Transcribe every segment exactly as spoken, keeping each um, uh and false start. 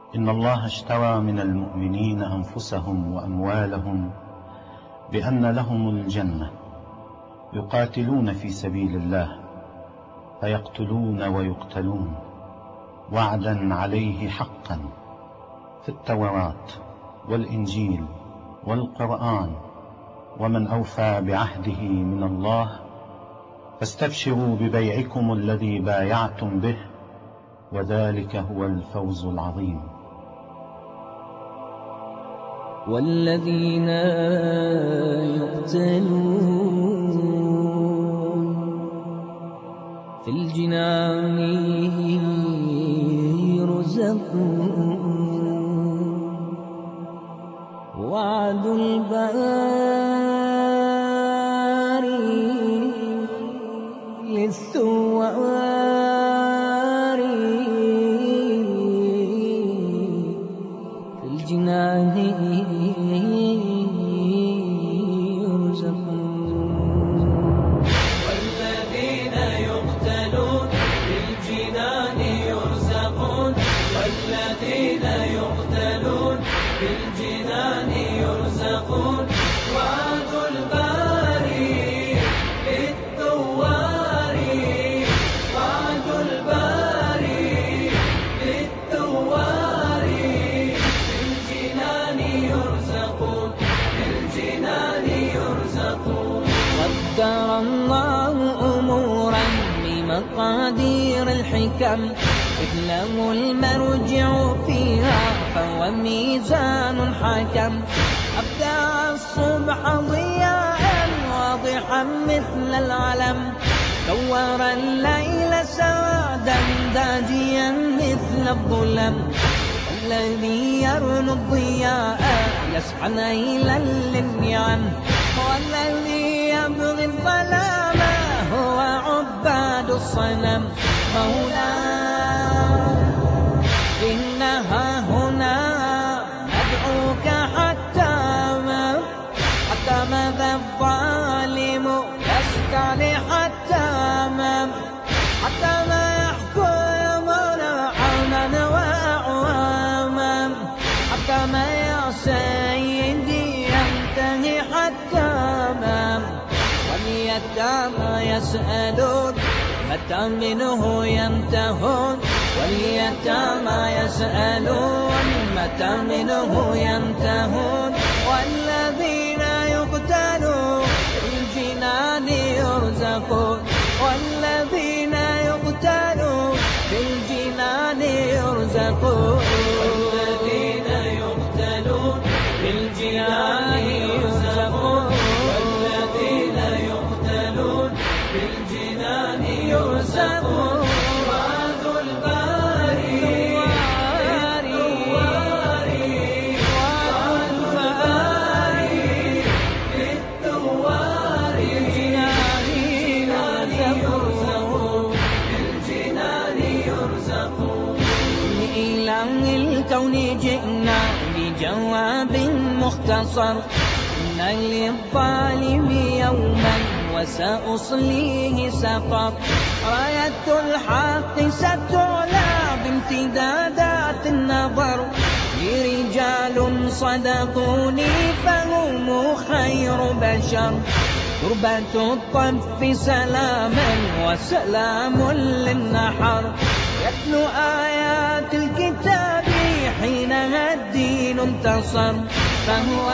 إن الله اشترى من المؤمنين أنفسهم وأموالهم بأن لهم الجنة يقاتلون في سبيل الله فيقتلون ويقتلون وعدا عليه حقا في التوراة والإنجيل والقرآن، ومن أوفى بعهده من الله، فاستبشروا ببيعكم الذي بايعتم به، وذلك هو الفوز العظيم. والذين يقتلون في الجنان يرزقون وعد الباري للثوار في الجنان يرزقون. والذين يقتلون في الجنان يرزقون والذين يقتلون في الجنان يرزقون وعد الباري للثوار وعد الباري للثوار في الجنان يرزقون في الجنان يرزقون. قدر الله أمورا بمقادير الحكم، إذ له المرجع فيها فهو ميزان حكم. أبدع الصبح ضياء واضحا مثل العلم، كور الليل سوادا داجيا مثل الظلم. الذي يرنو الضياء يسعى نيلا للنعم، والذي يبغي الظلام هو عباد الصنم. مولاي إنها هنا ندعوك حتى ما حتى ماذا الظالم يستعلي حتى ما حتى ما يحكمون عونا وأعواما حتى ما يا سيدي ينتهي حتى ما. واليتامى يسألون متى منه ينتهون واليتامى يسألون متى منه ينتهون. والذين يقتلون في الجنان يرزقون والذين يقتلون في الجنان يرزقون والذين يقتلون في الجنان يرزقون والذين يقتلون في الجنان يرزقون. وعد الباري للثوار وعد الباري للثوار في الجنان يرزقون في الجنان يرزقون. لإعلان الكون جئنا بجواب مختصر، إن للظالم يوما وسأصليه سقط. راية الحق ستعلى بامتدادات النظر، لرجال صدقوني فهم خير بشر. تربة الطف سلاما وسلام للنحر، يتلو آيات الكتاب حينها الدين انتصر. فهو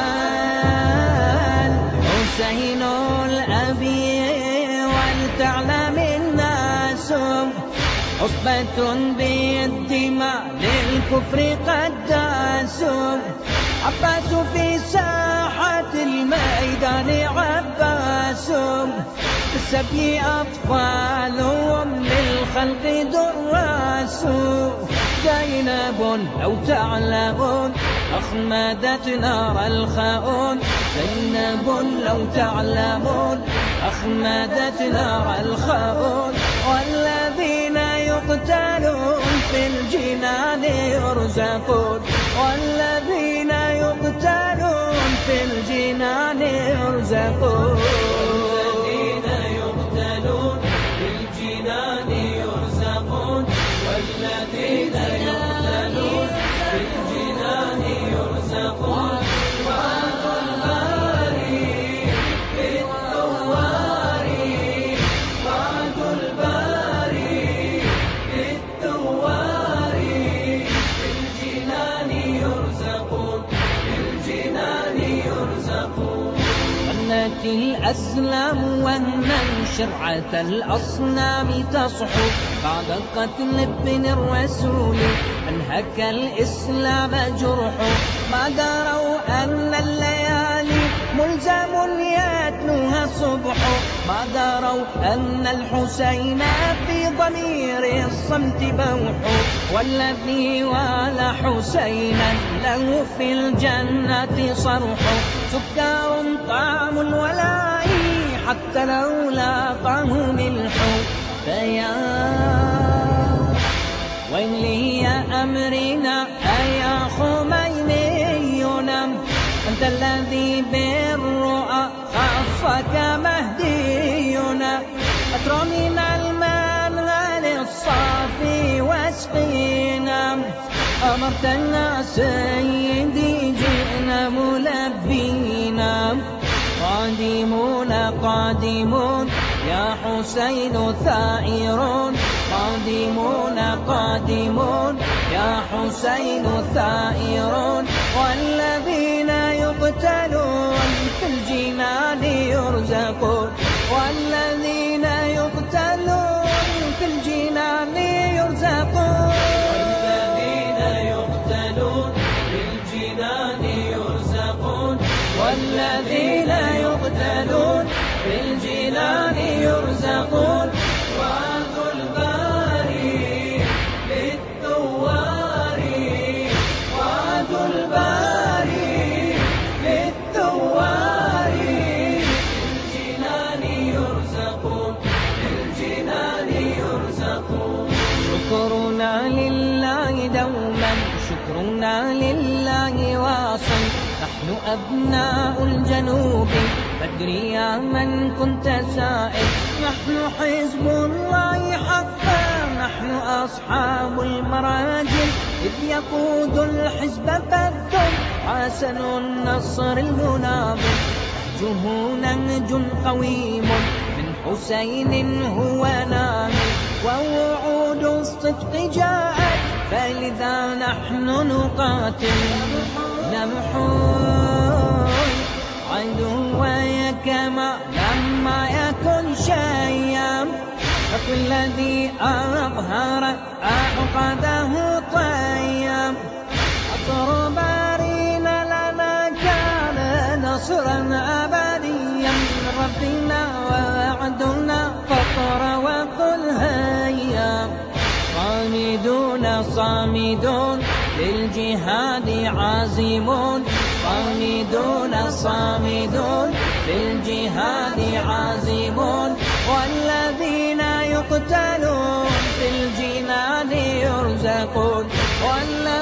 الحسين الأبي ولتعلم الناس عصبة بالدماء للكفر قد داسوا. عباس في ساحة الميدان عباس، بالسبي أطفالهم للخلق دراس. زينب لو تعلمون أخمدت نار الخاؤون، زينب لو تعلمون أخمدت نار الخاؤون. والذين يقتلون في الجنان يرزقون والذين يقتلون في الجنان يرزقون والذين يقتلون في الجنان يرزقون والذين يقتلون في وعد الباري للثوار في الجنان يرزقون في الجنان يرزقون. ظنت الأسلام وأن شرعة الأصنام تصحو بعد قتل ابن الرسول أنهك الإسلام جرحه. ما دروا أن الليالي ملزم يتلوها الصبح. ما دروا أن الحسين في ضمير الصمت بوح. والذي والى حسينا له في الجنة صرح. سكر طعم الولاء حتى لو لاقاه ملح. فيا ويلي يا أمرنا أيا خميني ينام. أنت الذي بالرؤى خفك مهدينا. أترى من المنهل الصافي واسقينا. أمرتنا سيدي جئنا ملبينا. قادمون قادمون يا حسين ثائرون. قادمون قادمون يا حسين ثائرون. والذين يقتلون في الجنان يرزقون. والذين يقتلون في الجنان يرزقون. والذين يقتلون في الجنان يرزقون. والذين يقتلون في الجنان يرزقون. وعد الباري للثوار وعد الباري للثوار في الجنان يرزقون في الجنان يرزقون. شكرنا لله دوما شكرنا لله واصل. نحن أبناء الجنوب فادري يا من كنت سائل. نحن حزب الله حقا. نحن أصحاب المراجل إذ يقود الحزب فذ حسن النصر المناضل. نهجه نهج قويم من حسين هو نامل. ووعود الصدق جاءت فلذا نحن نقاتل. نمحو عدوي كما لما يكن شيئا. فكل الذي أظهر عقده طيب. أطر بارين لنا كان نصرا أبديا. ربنا وعدنا فطر وقل هيا. صامدون صامدون للجهاد عازمون. صامدون صامدون للجهاد عازمون. والذين يقتلون في الجنان يرزقون. والذين